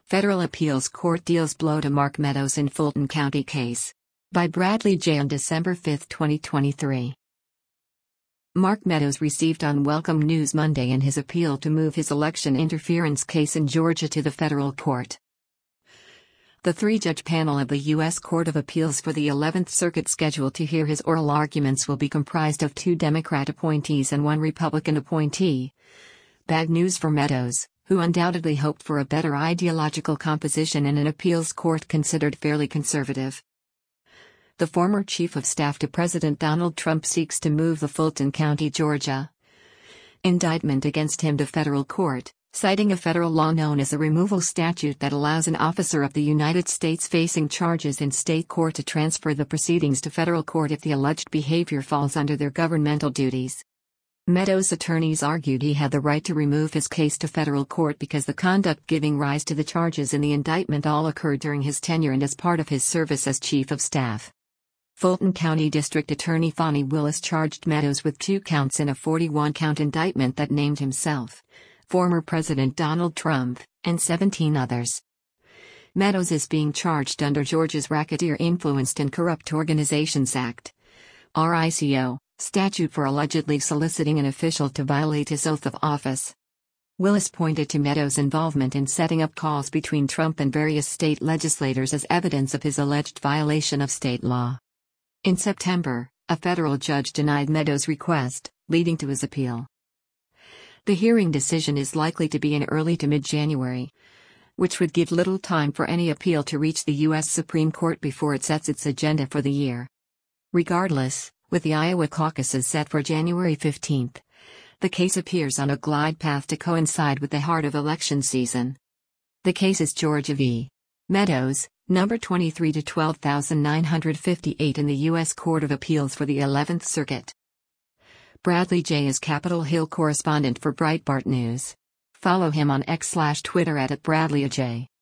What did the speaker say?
Federal Appeals Court deals blow to Mark Meadows in Fulton County case. By Bradley J. on December 5, 2023. Mark Meadows received unwelcome news Monday in his appeal to move his election interference case in Georgia to the federal court. The three-judge panel of the U.S. Court of Appeals for the 11th Circuit scheduled to hear his oral arguments will be comprised of 2 Democrat appointees and 1 Republican appointee. Bad news for Meadows, who undoubtedly hoped for a better ideological composition in an appeals court considered fairly conservative. The former chief of staff to President Donald Trump seeks to move the Fulton County, Georgia indictment against him to federal court, citing a federal law known as the removal statute that allows an officer of the United States facing charges in state court to transfer the proceedings to federal court if the alleged behavior falls under their governmental duties. Meadows' attorneys argued he had the right to remove his case to federal court because the conduct giving rise to the charges in the indictment all occurred during his tenure and as part of his service as chief of staff. Fulton County District Attorney Fani Willis charged Meadows with 2 counts in a 41-count indictment that named himself, former President Donald Trump, and 17 others. Meadows is being charged under Georgia's Racketeer Influenced and Corrupt Organizations Act, RICO, statute for allegedly soliciting an official to violate his oath of office. Willis pointed to Meadows' involvement in setting up calls between Trump and various state legislators as evidence of his alleged violation of state law. In September, a federal judge denied Meadows' request, leading to his appeal. The hearing decision is likely to be in early to mid-January, which would give little time for any appeal to reach the U.S. Supreme Court before it sets its agenda for the year. Regardless, with the Iowa caucuses set for January 15, the case appears on a glide path to coincide with the heart of election season. The case is Georgia v. Meadows, number 23-12958 in the U.S. Court of Appeals for the 11th Circuit. Bradley J. is Capitol Hill correspondent for Breitbart News. Follow him on X/Twitter @BradleyJ.